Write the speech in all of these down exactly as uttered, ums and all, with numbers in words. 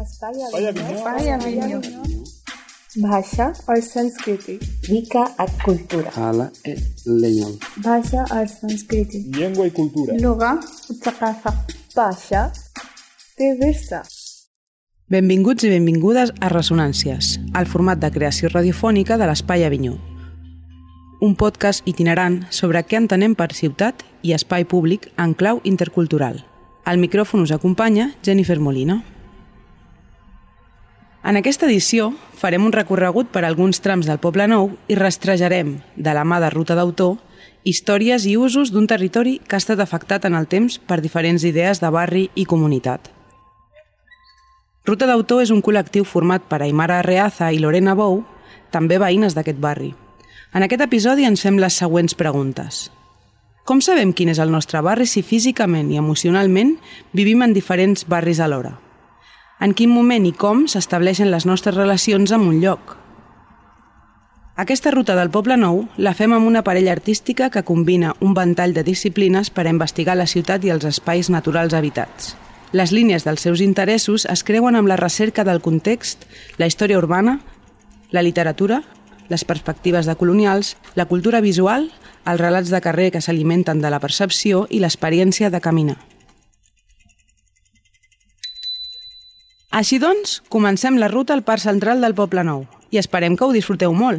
Spaya Vinyo. भाषा और संस्कृति Rica a cultura. Hala e leñol. भाषा और संस्कृति Lengua y cultura. لغة وثقافة भाषा diversa. Benvinguts i benvingudes a Ressonàncies, el format de creació radiofònica de l'Espai Avinyó. Un podcast itinerant sobre què entenem per ciutat i espai públic en clau intercultural. Al micròfon us acompanya Jennifer Molina. En aquesta edició farem un recorregut per alguns trams del Poble Nou i rastrejarem, de la mà de Ruta d'autor, històries i usos d'un territori que ha estat afectat en el temps per diferents idees de barri i comunitat. Ruta d'autor és un col·lectiu format per Aimara Arreaza i Lorena Bou, també veïnes d'aquest barri. En aquest episodi ens fem les següents preguntes. Com sabem quin és el nostre barri si físicament i emocionalment vivim en diferents barris alhora? En quin moment i com s'estableixen les nostres relacions amb un lloc? Aquesta ruta del Poble Nou la fem amb una parella artística que combina un ventall de disciplines per a investigar la ciutat i els espais naturals habitats. Les línies dels seus interessos es creuen amb la recerca del context, la història urbana, la literatura, les perspectives de colonials, la cultura visual, els relats de carrer que s'alimenten de la percepció i l'experiència de caminar. Així doncs, comencem la ruta al Parc Central del Poble Nou i esperem que ho disfruteu molt.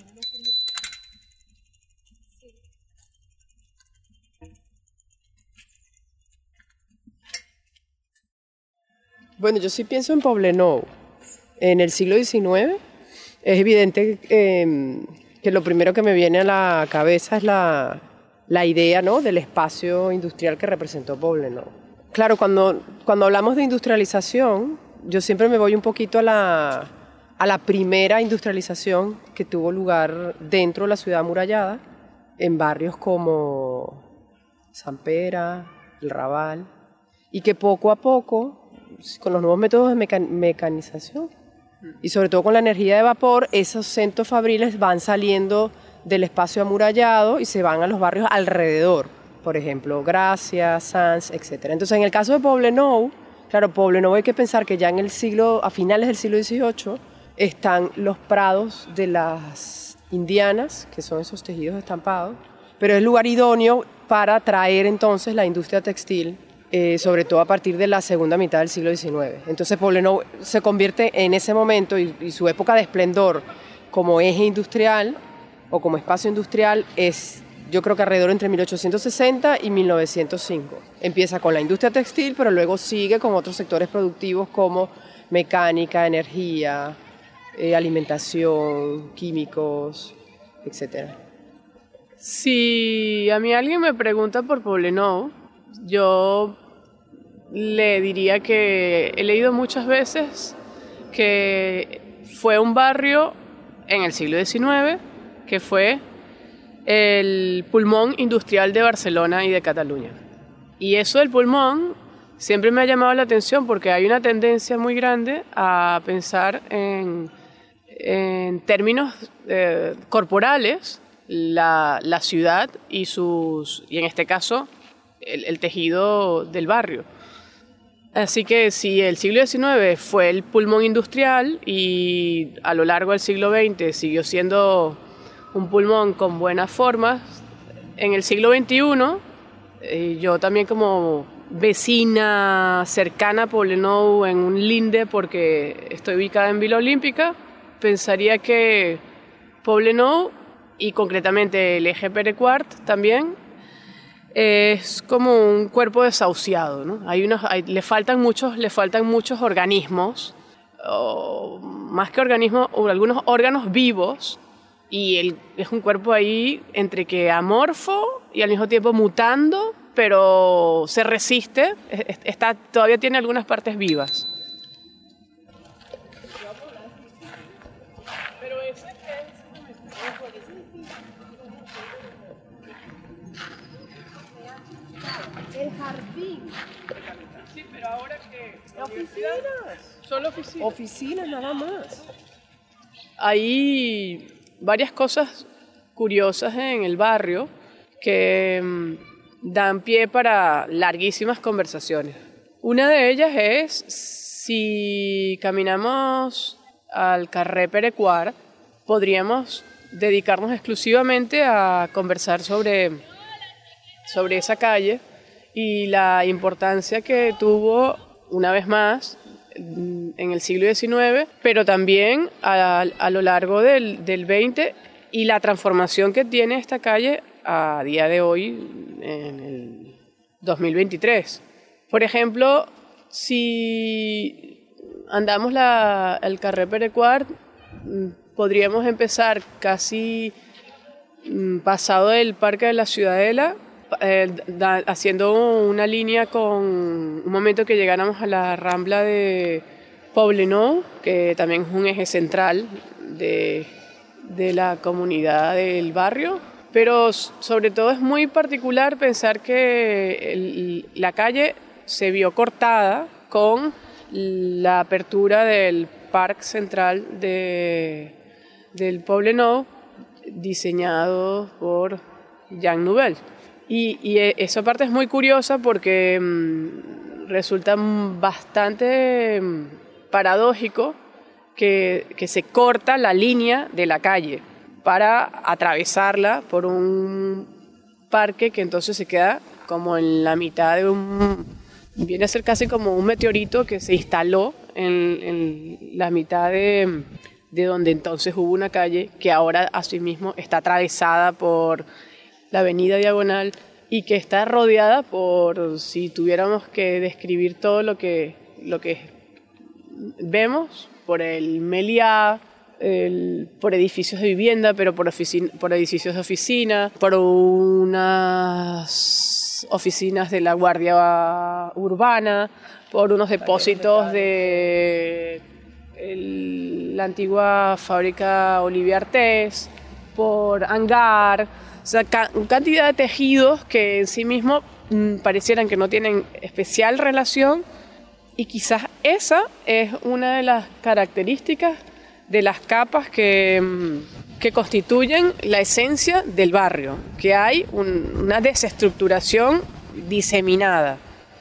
Bueno, yo sí pienso en Poblenou. En el siglo diecinueve es evidente eh, que lo primero que me viene a la cabeza es la, la idea, ¿no?, del espacio industrial que representó Poblenou. Claro, cuando, cuando hablamos de industrialización, yo siempre me voy un poquito a la, a la primera industrialización que tuvo lugar dentro de la ciudad amurallada, en barrios como San Pera, El Raval, y que poco a poco, con los nuevos métodos de mecan- mecanización, y sobre todo con la energía de vapor, esos centros fabriles van saliendo del espacio amurallado y se van a los barrios alrededor, por ejemplo, Gracia, Sanz, etcétera. Entonces, en el caso de Poblenou, claro, Poblenou hay que pensar que ya en el siglo, a finales del siglo dieciocho, están los prados de las indianas, que son esos tejidos estampados, pero es lugar idóneo para traer entonces la industria textil, eh, sobre todo a partir de la segunda mitad del siglo diecinueve. Entonces Poblenou se convierte en ese momento y, y su época de esplendor como eje industrial o como espacio industrial es, yo creo que alrededor entre mil ochocientos sesenta y mil novecientos cinco. Empieza con la industria textil, pero luego sigue con otros sectores productivos como mecánica, energía, eh, alimentación, químicos, etcétera. Si a mí alguien me pregunta por Poblenou, yo le diría que he leído muchas veces que fue un barrio en el siglo diecinueve que fue el pulmón industrial de Barcelona y de Cataluña. Y eso del pulmón siempre me ha llamado la atención porque hay una tendencia muy grande a pensar en, en términos eh, corporales la, la ciudad y, sus, y en este caso el, el tejido del barrio. Así que si el siglo diecinueve fue el pulmón industrial y a lo largo del siglo veinte siguió siendo un pulmón con buenas formas, en el siglo veintiuno, eh, yo también como vecina cercana a Poblenou en un linde, porque estoy ubicada en Vila Olímpica, pensaría que Poblenou, y concretamente el eje Pere-Quart también, es como un cuerpo desahuciado, ¿no? Hay unos, hay, le faltan muchos, le faltan muchos organismos, o más que organismos, o algunos órganos vivos, y el, es un cuerpo ahí entre que amorfo y al mismo tiempo mutando, pero se resiste, está, todavía tiene algunas partes vivas. Pero ese es el jardín. Sí, pero ahora que oficinas, solo oficinas. Oficinas nada más. Hay varias cosas curiosas en el barrio que dan pie para larguísimas conversaciones. Una de ellas es si caminamos al carrer Perecuar, podríamos dedicarnos exclusivamente a conversar sobre, sobre esa calle y la importancia que tuvo, una vez más, en el siglo diecinueve, pero también a, a lo largo del, del veinte, y la transformación que tiene esta calle a día de hoy, en el dos mil veintitrés. Por ejemplo, si andamos la, el carrer Perecuar, podríamos empezar casi pasado del Parque de la Ciudadela, eh, da, haciendo una línea con un momento que llegáramos a la Rambla de Poblenou, que también es un eje central de, de la comunidad del barrio. Pero sobre todo es muy particular pensar que el, la calle se vio cortada con la apertura del Parque Central de, del Poblenou, diseñado por Jean Nouvel. Y, y esa parte es muy curiosa porque mmm, resulta bastante mmm, paradójico que, que se corta la línea de la calle para atravesarla por un parque que entonces se queda como en la mitad de un... viene a ser casi como un meteorito que se instaló en, en la mitad de, de donde entonces hubo una calle que ahora asimismo está atravesada por la avenida Diagonal y que está rodeada por, si tuviéramos que describir todo lo que, lo que vemos, por el Meliá, El, por edificios de vivienda, pero por, oficina, por edificios de oficina, por unas oficinas de la Guardia Urbana, por unos depósitos de el, la antigua fábrica Olivier Artés, por hangar, o sea, ca cantidad de tejidos que en sí mismos mm, parecieran que no tienen especial relación, y quizás esa es una de las características de las capas que, que constituyen la esencia del barrio, que hay un, una desestructuración diseminada.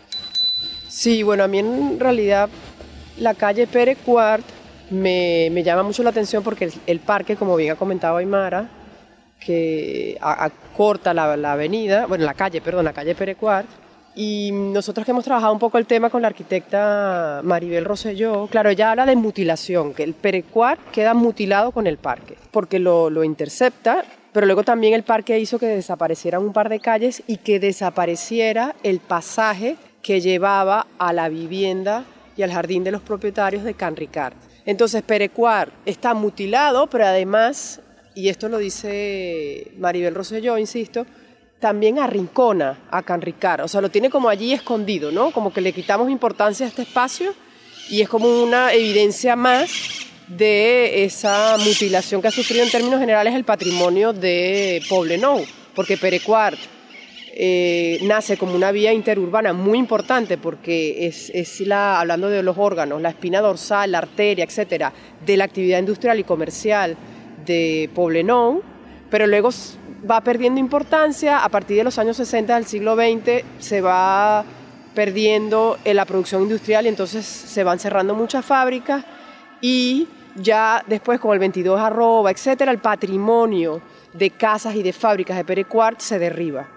Sí, bueno, a mí en realidad la calle Perecuar me, me llama mucho la atención porque el, el parque, como bien ha comentado Aymara, que acorta la, la avenida, bueno, la calle, perdón, la calle Perecuar. Y nosotros que hemos trabajado un poco el tema con la arquitecta Maribel Rosselló, claro, ella habla de mutilación, que el Perecuar queda mutilado con el parque, porque lo, lo intercepta, pero luego también el parque hizo que desaparecieran un par de calles y que desapareciera el pasaje que llevaba a la vivienda y al jardín de los propietarios de Can Ricard. Entonces Perecuar está mutilado, pero además, y esto lo dice Maribel Rosselló, insisto, también arrincona a Can Ricard, o sea, lo tiene como allí escondido, ¿no? Como que le quitamos importancia a este espacio y es como una evidencia más de esa mutilación que ha sufrido en términos generales el patrimonio de Poblenou, porque Perecuar eh, nace como una vía interurbana muy importante porque es, es la, hablando de los órganos, la espina dorsal, la arteria, etcétera, de la actividad industrial y comercial de Poblenou, pero luego va perdiendo importancia. A partir de los años sesenta del siglo veinte se va perdiendo en la producción industrial y entonces se van cerrando muchas fábricas y ya después con el veintidós arroba, etcétera, el patrimonio de casas y de fábricas de Perecuar se derriba.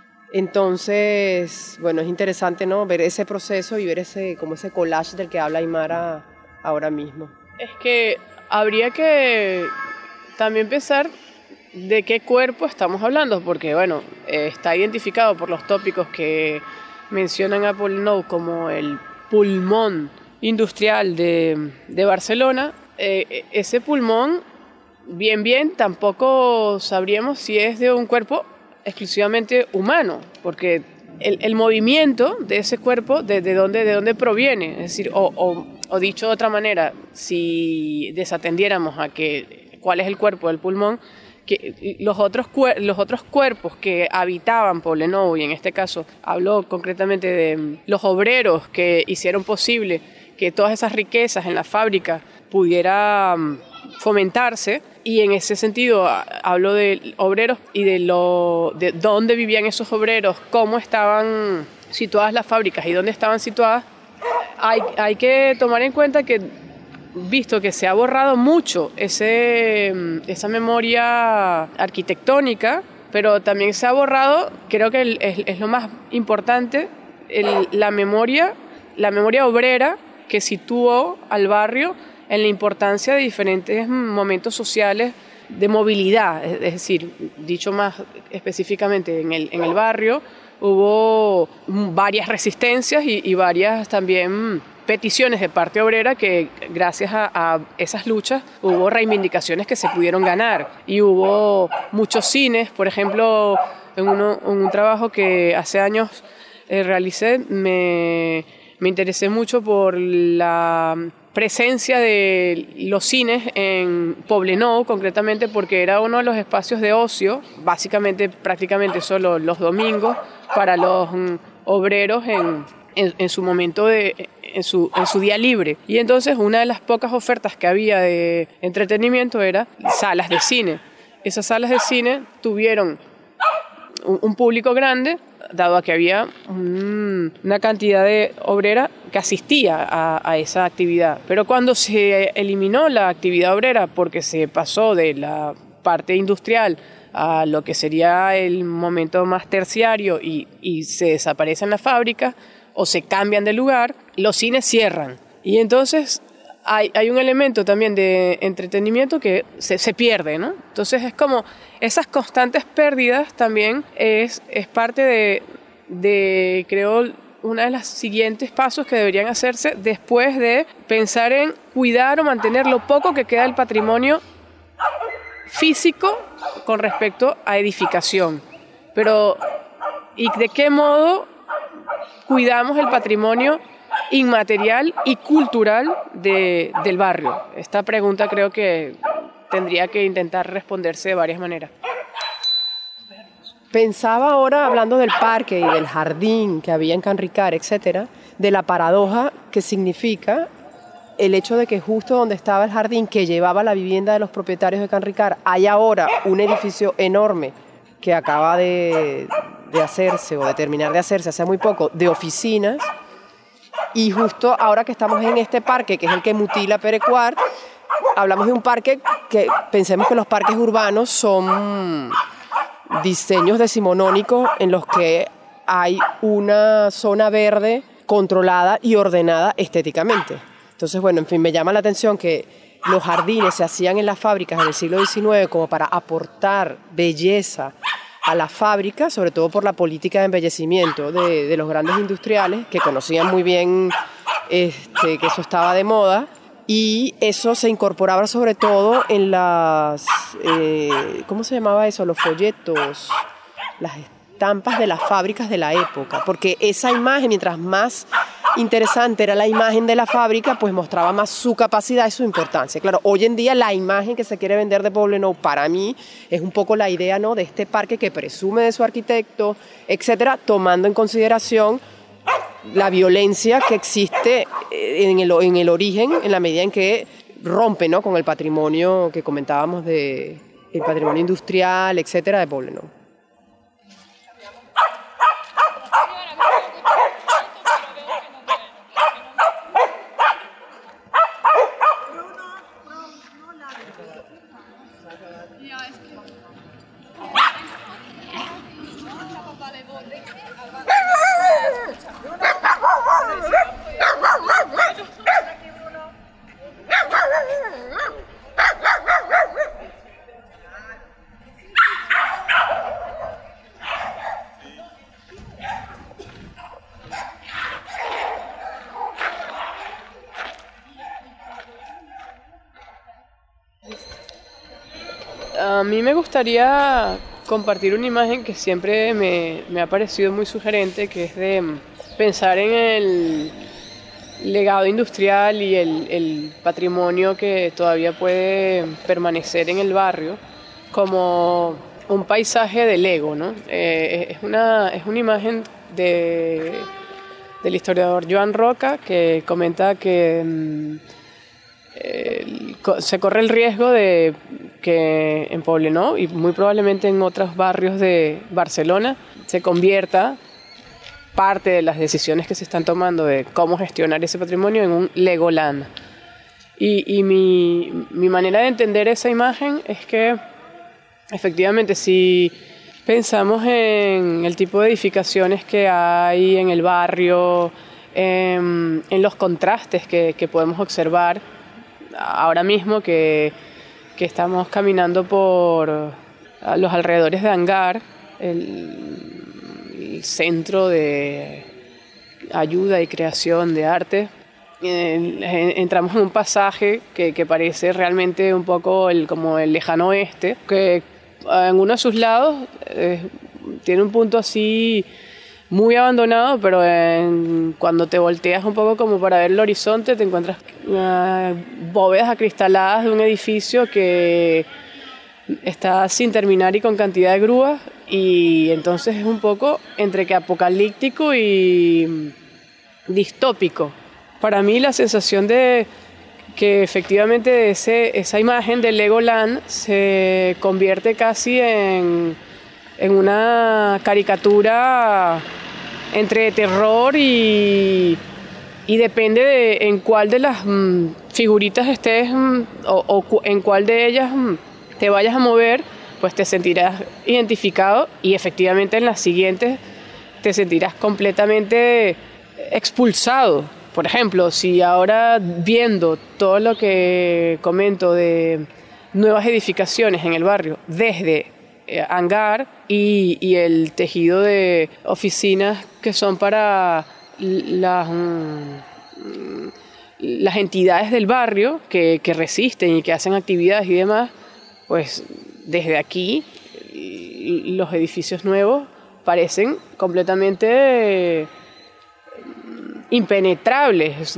Entonces, bueno, es interesante, ¿no?, ver ese proceso y ver ese, como ese collage del que habla Aymara ahora mismo. Es que habría que también pensar de qué cuerpo estamos hablando, porque bueno, eh, está identificado por los tópicos que mencionan a Poblenou como el pulmón industrial de, de Barcelona. Eh, ese pulmón, bien bien, tampoco sabríamos si es de un cuerpo exclusivamente humano, porque el, el movimiento de ese cuerpo, de, de, dónde, de dónde proviene, es decir, o, o, o dicho de otra manera, si desatendiéramos a que cuál es el cuerpo del pulmón, que los otros, los otros cuerpos que habitaban Poblenou, y en este caso hablo concretamente de los obreros que hicieron posible que todas esas riquezas en la fábrica pudieran fomentarse, y en ese sentido hablo de obreros y de, lo, de dónde vivían esos obreros, cómo estaban situadas las fábricas y dónde estaban situadas, hay, hay que tomar en cuenta que, visto que se ha borrado mucho ese, esa memoria arquitectónica, pero también se ha borrado, creo que el, es, es lo más importante, el, la memoria, la memoria obrera que situó al barrio en la importancia de diferentes momentos sociales de movilidad, es decir, dicho más específicamente, en el, en el barrio hubo varias resistencias y, y varias también peticiones de parte obrera que gracias a, a esas luchas hubo reivindicaciones que se pudieron ganar y hubo muchos cines, por ejemplo, en, uno, en un trabajo que hace años eh, realicé, me, me interesé mucho por la presencia de los cines en Poblenou, concretamente porque era uno de los espacios de ocio, básicamente prácticamente solo los domingos, para los mm, obreros en, en, en su momento de... En su, en su día libre. Y entonces una de las pocas ofertas que había de entretenimiento era salas de cine. Esas salas de cine tuvieron un, un público grande, dado a que había un, una cantidad de obrera que asistía a, a esa actividad. Pero cuando se eliminó la actividad obrera porque se pasó de la parte industrial a lo que sería el momento más terciario y, y se desaparecen las fábricas, o se cambian de lugar, los cines cierran. Y entonces hay, hay un elemento también de entretenimiento que se, se pierde, ¿no? Entonces es como esas constantes pérdidas también es, es parte de, de, creo, una de los siguientes pasos que deberían hacerse después de pensar en cuidar o mantener lo poco que queda del patrimonio físico con respecto a edificación. Pero, ¿y de qué modo cuidamos el patrimonio inmaterial y cultural de, del barrio? Esta pregunta creo que tendría que intentar responderse de varias maneras. Pensaba ahora, hablando del parque y del jardín que había en Canricar, etcétera, de la paradoja que significa el hecho de que justo donde estaba el jardín que llevaba la vivienda de los propietarios de Canricar, hay ahora un edificio enorme que acaba de... de hacerse o de terminar de hacerse hace muy poco, de oficinas, y justo ahora que estamos en este parque, que es el que mutila Perecuart, hablamos de un parque que pensemos que los parques urbanos son diseños decimonónicos en los que hay una zona verde controlada y ordenada estéticamente. Entonces, bueno, en fin, me llama la atención que los jardines se hacían en las fábricas en el siglo diecinueve como para aportar belleza a la fábrica, sobre todo por la política de embellecimiento de, de los grandes industriales, que conocían muy bien este, que eso estaba de moda, y eso se incorporaba sobre todo en las, eh, ¿cómo se llamaba eso? Los folletos, las estampas de las fábricas de la época, porque esa imagen, mientras más interesante era la imagen de la fábrica, pues mostraba más su capacidad y su importancia. Claro, hoy en día la imagen que se quiere vender de Poblenou, para mí, es un poco la idea, ¿no?, de este parque que presume de su arquitecto, etcétera, tomando en consideración la violencia que existe en el, en el origen, en la medida en que rompe, ¿no?, con el patrimonio que comentábamos, de, el patrimonio industrial, etcétera, de Poblenou. A mí me gustaría compartir una imagen que siempre me, me ha parecido muy sugerente, que es de pensar en el legado industrial y el, el patrimonio que todavía puede permanecer en el barrio como un paisaje de Lego, ¿no? Eh, es, una, es una imagen de, del historiador Joan Roca, que comenta que mm, eh, se corre el riesgo de que en Poblenou y muy probablemente en otros barrios de Barcelona se convierta parte de las decisiones que se están tomando de cómo gestionar ese patrimonio en un Legoland. Y, y mi, mi manera de entender esa imagen es que efectivamente si pensamos en el tipo de edificaciones que hay en el barrio, en, en los contrastes que, que podemos observar ahora mismo que, que estamos caminando por los alrededores de Hangar, el, el centro de ayuda y creación de arte. Eh, entramos en un pasaje que, que parece realmente un poco el, como el lejano oeste, que en uno de sus lados eh, tiene un punto así muy abandonado, pero en, cuando te volteas un poco como para ver el horizonte te encuentras uh, bóvedas acristaladas de un edificio que está sin terminar y con cantidad de grúas, y entonces es un poco entre que apocalíptico y distópico. Para mí la sensación de que efectivamente ese, esa imagen del Legoland se convierte casi en, en una caricatura entre terror y, y depende de en cuál de las mm, figuritas estés mm, o, o en cuál de ellas mm, te vayas a mover, pues te sentirás identificado, y efectivamente en las siguientes te sentirás completamente expulsado. Por ejemplo, si ahora viendo todo lo que comento de nuevas edificaciones en el barrio, desde eh, Hangar y, y el tejido de oficinas que son para las, mm, las entidades del barrio que, que resisten y que hacen actividades y demás, pues desde aquí los edificios nuevos parecen completamente impenetrables,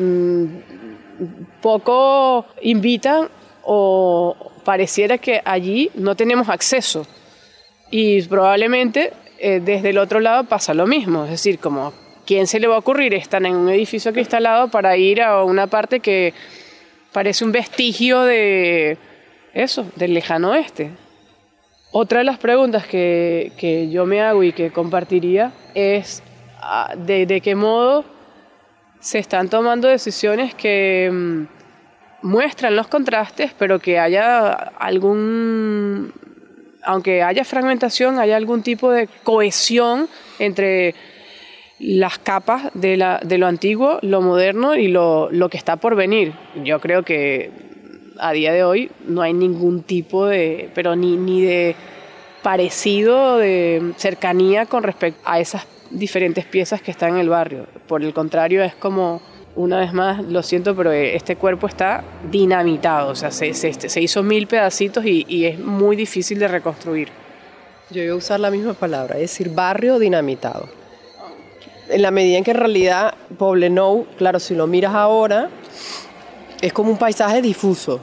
poco invitan o pareciera que allí no tenemos acceso, y probablemente eh, desde el otro lado pasa lo mismo, es decir, como ¿quién se le va a ocurrir estar en un edificio acristalado para ir a una parte que parece un vestigio de eso, del lejano oeste? Otra de las preguntas que, que yo me hago y que compartiría es de, de qué modo se están tomando decisiones que mmm, muestran los contrastes, pero que haya algún, aunque haya fragmentación, haya algún tipo de cohesión entre las capas de, la, de lo antiguo, lo moderno y lo, lo que está por venir. Yo creo que a día de hoy no hay ningún tipo de, pero ni, ni de parecido, de cercanía con respecto a esas diferentes piezas que están en el barrio. Por el contrario, es como, una vez más, lo siento, pero este cuerpo está dinamitado, o sea, se, se, se hizo mil pedacitos y, y es muy difícil de reconstruir. Yo iba a usar la misma palabra, es decir, barrio dinamitado. En la medida en que en realidad Poblenou, claro, si lo miras ahora, es como un paisaje difuso,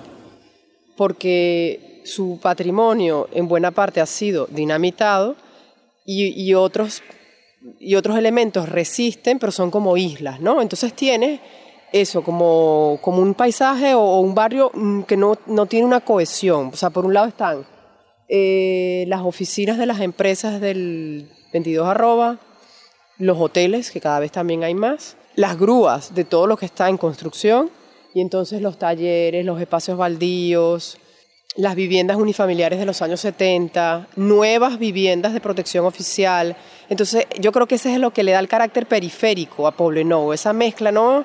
porque su patrimonio en buena parte ha sido dinamitado y, y otros y otros elementos resisten, pero son como islas, ¿no? Entonces tienes eso, como, como un paisaje o, o un barrio que no, no tiene una cohesión. O sea, por un lado están eh, las oficinas de las empresas del veintidós arroba, los hoteles, que cada vez también hay más, las grúas de todo lo que está en construcción, y entonces los talleres, los espacios baldíos, las viviendas unifamiliares de los años setenta, nuevas viviendas de protección oficial. Entonces yo creo que ese es lo que le da el carácter periférico a Poblenou, esa mezcla, ¿no?,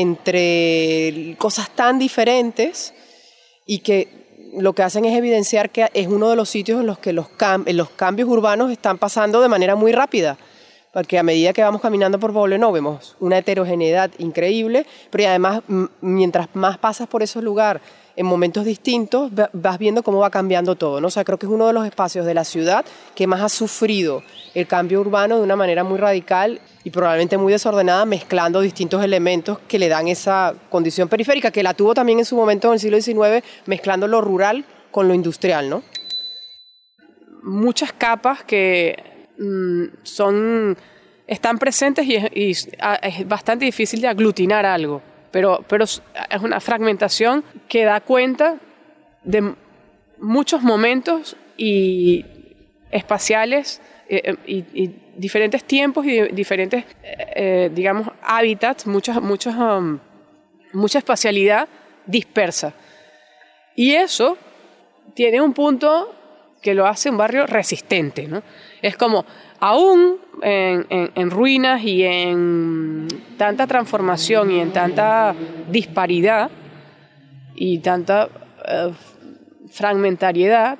entre cosas tan diferentes y que lo que hacen es evidenciar que es uno de los sitios en los que los, cam- los cambios urbanos están pasando de manera muy rápida, porque a medida que vamos caminando por Poblenou vemos una heterogeneidad increíble, pero además m- mientras más pasas por esos lugares en momentos distintos, vas viendo cómo va cambiando todo, ¿no? O sea, creo que es uno de los espacios de la ciudad que más ha sufrido el cambio urbano de una manera muy radical y probablemente muy desordenada, mezclando distintos elementos que le dan esa condición periférica, que la tuvo también en su momento en el siglo diecinueve, mezclando lo rural con lo industrial, ¿no? Muchas capas que mmm, son, están presentes y es, y es bastante difícil de aglutinar algo. Pero, pero es una fragmentación que da cuenta de muchos momentos y espaciales eh, y, y diferentes tiempos y diferentes, eh, digamos, hábitats, muchos, muchos, um, mucha espacialidad dispersa. Y eso tiene un punto que lo hace un barrio resistente, ¿no? Es como, aún en, en, en ruinas y en tanta transformación y en tanta disparidad y tanta uh, fragmentariedad,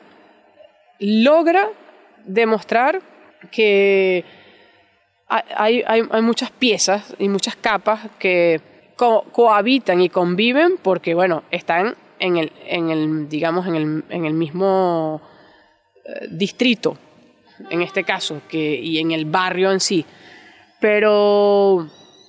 logra demostrar que hay, hay, hay muchas piezas y muchas capas que co cohabitan y conviven porque, bueno, están en el, en el digamos, en el, en el mismo eh, distrito, en este caso, que, y en el barrio en sí. Pero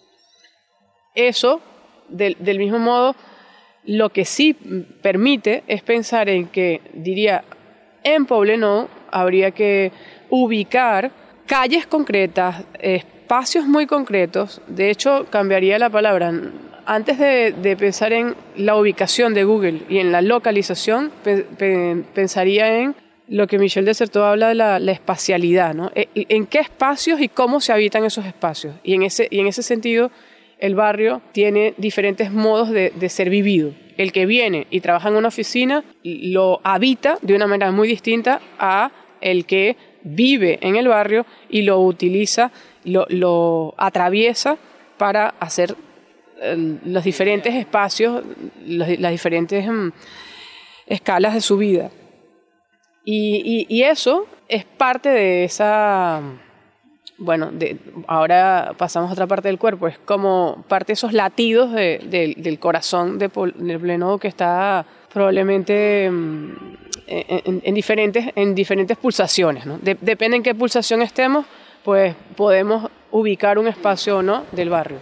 eso, del, del mismo modo, lo que sí permite es pensar en que, diría, en Poblenou habría que ubicar calles concretas, espacios muy concretos. De hecho, cambiaría la palabra. Antes de, de pensar en la ubicación de Google y en la localización, pe, pe, pensaría en lo que Michel de Certeau habla de la, la espacialidad, ¿no? En qué espacios y cómo se habitan esos espacios. Y en ese, y en ese sentido, el barrio tiene diferentes modos de, de ser vivido. El que viene y trabaja en una oficina lo habita de una manera muy distinta a el que vive en el barrio y lo utiliza, lo, lo atraviesa para hacer eh, los diferentes espacios, los, las diferentes um, escalas de su vida. Y, y, y eso es parte de esa, bueno, de, ahora pasamos a otra parte del cuerpo, es como parte de esos latidos de, de, del corazón de Poblenou que está probablemente en, en, en, diferentes, en diferentes pulsaciones, ¿no? De, depende en qué pulsación estemos, pues podemos ubicar un espacio o no del barrio.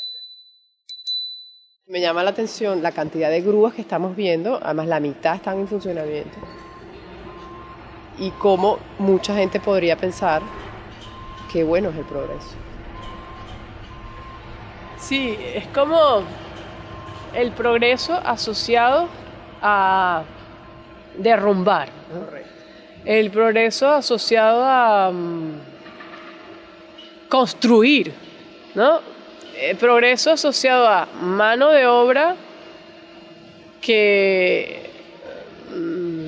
Me llama la atención la cantidad de grúas que estamos viendo, además la mitad están en funcionamiento. Y cómo mucha gente podría pensar que bueno es el progreso. Sí, es como el progreso asociado a derrumbar, ¿no? El progreso asociado a um, construir, ¿no? El progreso asociado a mano de obra que um,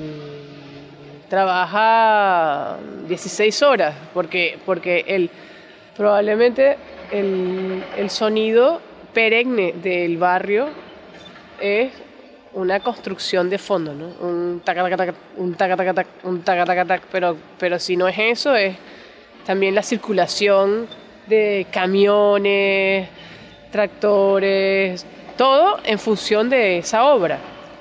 trabaja dieciséis horas, porque, porque el, probablemente el, el sonido perenne del barrio es una construcción de fondo, ¿no? Un taca-taca-tac, un taca-taca-tac, un taca-taca-tac, pero, pero si no es eso, es también la circulación de camiones, tractores, todo en función de esa obra.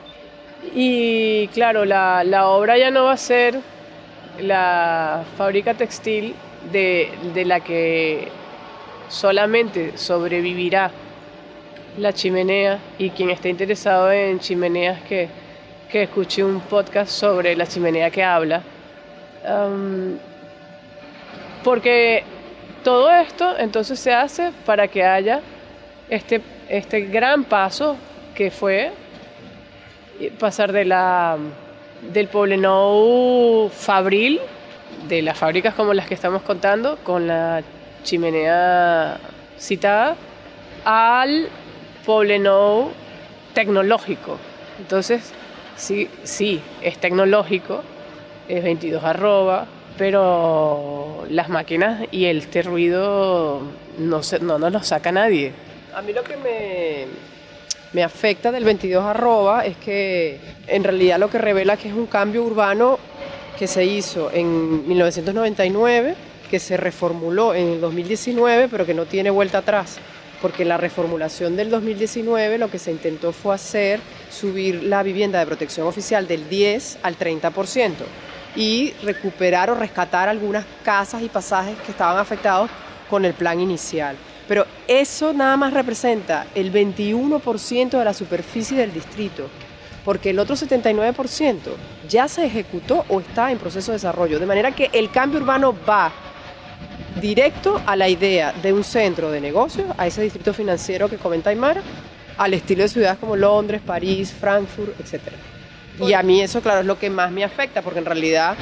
Y claro, la, la obra ya no va a ser la fábrica textil de, de la que solamente sobrevivirá la chimenea, y quien esté interesado en chimeneas que, que escuche un podcast sobre la chimenea que habla, um, porque todo esto entonces se hace para que haya este, este gran paso que fue pasar de la, del Poblenou fabril, de las fábricas como las que estamos contando, con la chimenea citada, al Poblenou tecnológico. Entonces, sí, sí, es tecnológico, es veintidós arroba, pero las máquinas y este ruido no, se, no nos lo saca nadie. A mí lo que me, me afecta del veintidós arroba es que en realidad lo que revela que es un cambio urbano que se hizo en mil novecientos noventa y nueve, que se reformuló en el dos mil diecinueve, pero que no tiene vuelta atrás. Porque en la reformulación del dos mil diecinueve lo que se intentó fue hacer subir la vivienda de protección oficial del diez al treinta por ciento y recuperar o rescatar algunas casas y pasajes que estaban afectados con el plan inicial. Pero eso nada más representa el veintiuno por ciento de la superficie del distrito, porque el otro setenta y nueve por ciento ya se ejecutó o está en proceso de desarrollo, de manera que el cambio urbano va directo a la idea de un centro de negocios, a ese distrito financiero que comenta Aymara, al estilo de ciudades como Londres, París, Frankfurt, etcétera. Y a mí eso, claro, es lo que más me afecta, porque en realidad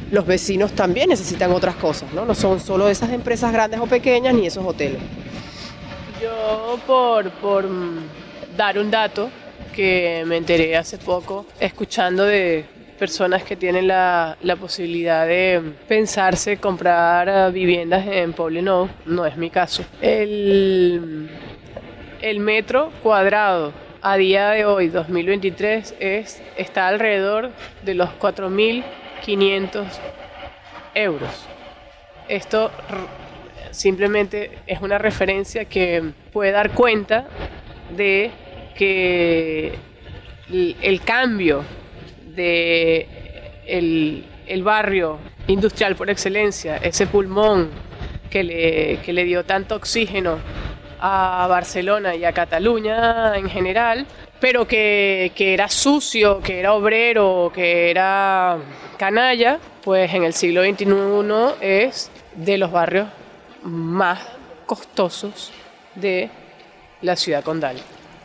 los vecinos también necesitan otras cosas, ¿no? No son solo esas empresas grandes o pequeñas ni esos hoteles. Yo por, por dar un dato que me enteré hace poco, escuchando de personas que tienen la, la posibilidad de pensarse comprar viviendas en Poblenou, no es mi caso. El, el metro cuadrado a día de hoy, dos mil veintitrés, es, está alrededor de los cuatro mil quinientos euros. Esto simplemente es una referencia que puede dar cuenta de que el, el cambio de el, el barrio industrial por excelencia, ese pulmón que le, que le dio tanto oxígeno a Barcelona y a Cataluña en general, pero que, que era sucio, que era obrero, que era canalla, pues en el siglo veintiuno es de los barrios más costosos de la ciudad condal.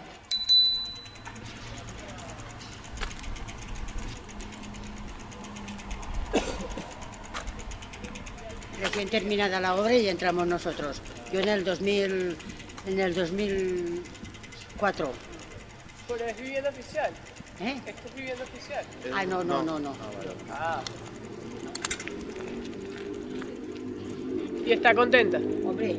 Recién terminada la obra y entramos nosotros. Yo en el dos mil, en el dos mil cuatro. ¿Pero es vivienda oficial? ¿Eh? ¿Esto es vivienda oficial? Ah, no, no, no, no. Ah. ¿Y está contenta? Hombre,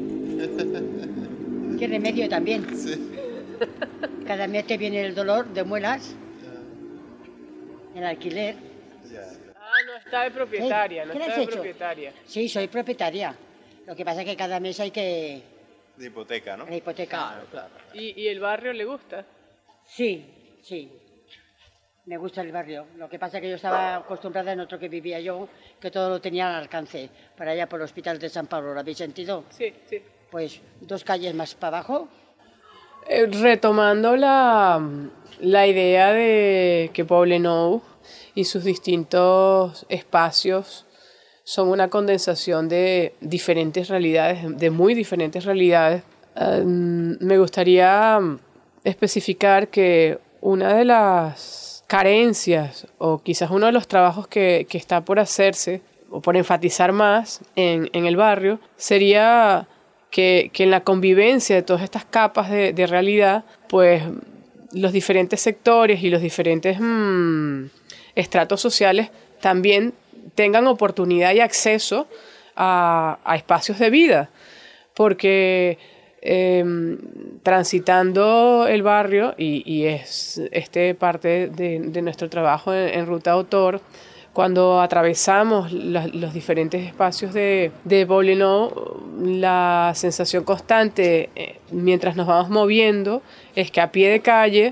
qué remedio también. Sí. Cada mes te viene el dolor de muelas, el alquiler. Ah, no está de propietaria, ¿Eh? no ¿Qué le está has de hecho? propietaria. Sí, soy propietaria. Lo que pasa es que cada mes hay que... De hipoteca, ¿no? La hipoteca. ¿Y, ¿Y el barrio le gusta? Sí, sí. Me gusta el barrio. Lo que pasa es que yo estaba acostumbrada en otro que vivía yo, que todo lo tenía al alcance, para allá por el Hospital de San Pablo. ¿Lo habéis sentido? Sí, sí. Pues dos calles más para abajo. Eh, retomando la, la idea de que Poblenou y sus distintos espacios son una condensación de diferentes realidades, de muy diferentes realidades, eh, me gustaría especificar que una de las carencias o quizás uno de los trabajos que, que está por hacerse o por enfatizar más en, en el barrio sería que, que en la convivencia de todas estas capas de, de realidad, pues los diferentes sectores y los diferentes mmm, estratos sociales también tengan oportunidad y acceso a, a espacios de vida, porque eh, transitando el barrio, y, y es este parte de, de nuestro trabajo en, en Ruta Autor, cuando atravesamos la, los diferentes espacios de, de Poblenou, la sensación constante eh, mientras nos vamos moviendo es que a pie de calle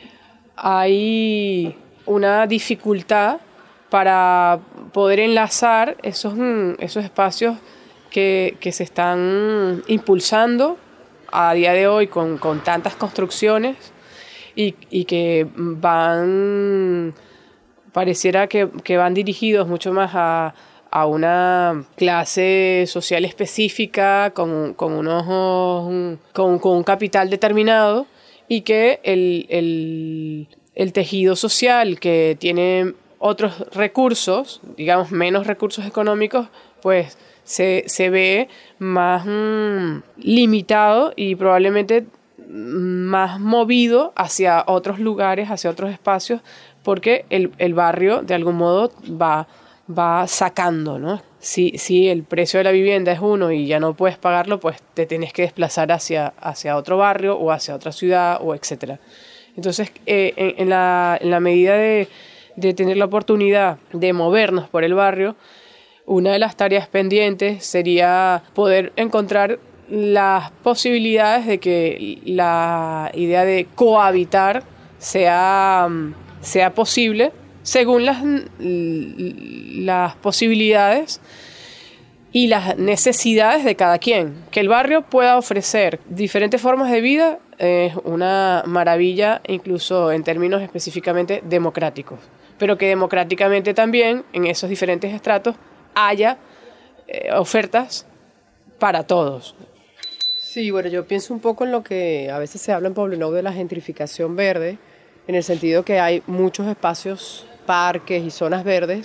hay una dificultad para poder enlazar esos, esos espacios que, que se están impulsando a día de hoy con, con tantas construcciones y, y que van, pareciera que, que van dirigidos mucho más a, a una clase social específica con, con, unos, con, con un capital determinado, y que el, el, el tejido social que tiene otros recursos, digamos menos recursos económicos, pues se, se ve más mmm, limitado y probablemente más movido hacia otros lugares, hacia otros espacios, porque el, el barrio de algún modo va, va sacando, ¿no? Si, si el precio de la vivienda es uno y ya no puedes pagarlo, pues te tienes que desplazar hacia, hacia otro barrio o hacia otra ciudad, o etcétera. Entonces, eh, en, en, la, en la medida de, de tener la oportunidad de movernos por el barrio, una de las tareas pendientes sería poder encontrar las posibilidades de que la idea de cohabitar sea, sea posible según las, las posibilidades y las necesidades de cada quien. Que el barrio pueda ofrecer diferentes formas de vida es una maravilla, incluso en términos específicamente democráticos, pero que democráticamente también en esos diferentes estratos haya eh, ofertas para todos. Sí, bueno, yo pienso un poco en lo que a veces se habla en Poblenou de la gentrificación verde, en el sentido que hay muchos espacios, parques y zonas verdes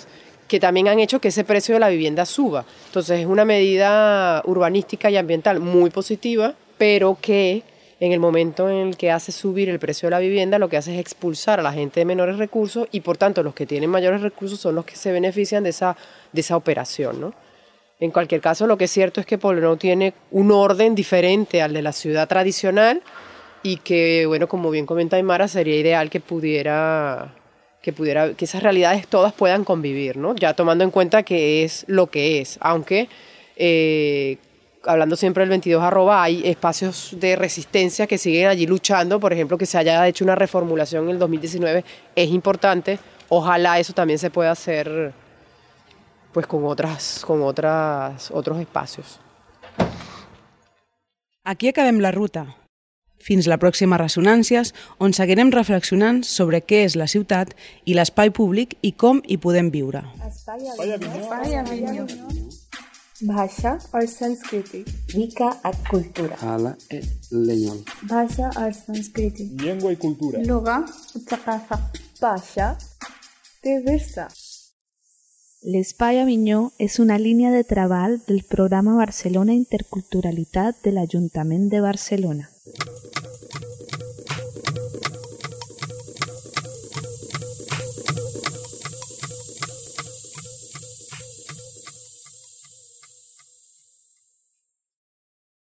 que también han hecho que ese precio de la vivienda suba. Entonces es una medida urbanística y ambiental muy positiva, pero que en el momento en el que hace subir el precio de la vivienda, lo que hace es expulsar a la gente de menores recursos y por tanto los que tienen mayores recursos son los que se benefician de esa, de esa operación, ¿no? En cualquier caso, lo que es cierto es que Poblenou tiene un orden diferente al de la ciudad tradicional y que, bueno, como bien comenta Aymara, sería ideal que pudiera, que pudiera, que esas realidades todas puedan convivir, ¿no? Ya tomando en cuenta que es lo que es, aunque eh, hablando siempre del veintidós arroba, hay espacios de resistencia que siguen allí luchando, por ejemplo, que se haya hecho una reformulación en el dos mil diecinueve es importante, ojalá eso también se pueda hacer pues con otras, con otras, otros espacios. Aquí acabem la ruta. Fins la pròxima Ressonàncies, on seguirem reflexionant sobre què és la ciutat i l'espai públic i com hi podem viure. भाषा और संस्कृति Mica a cultura. Ala e leñol. भाषा और संस्कृति Llengua y cultura. लुगा थकाफा भाषा diversa. L'Espai Avinyó és una línia de treball del programa Barcelona Interculturalitat de l'Ajuntament de Barcelona.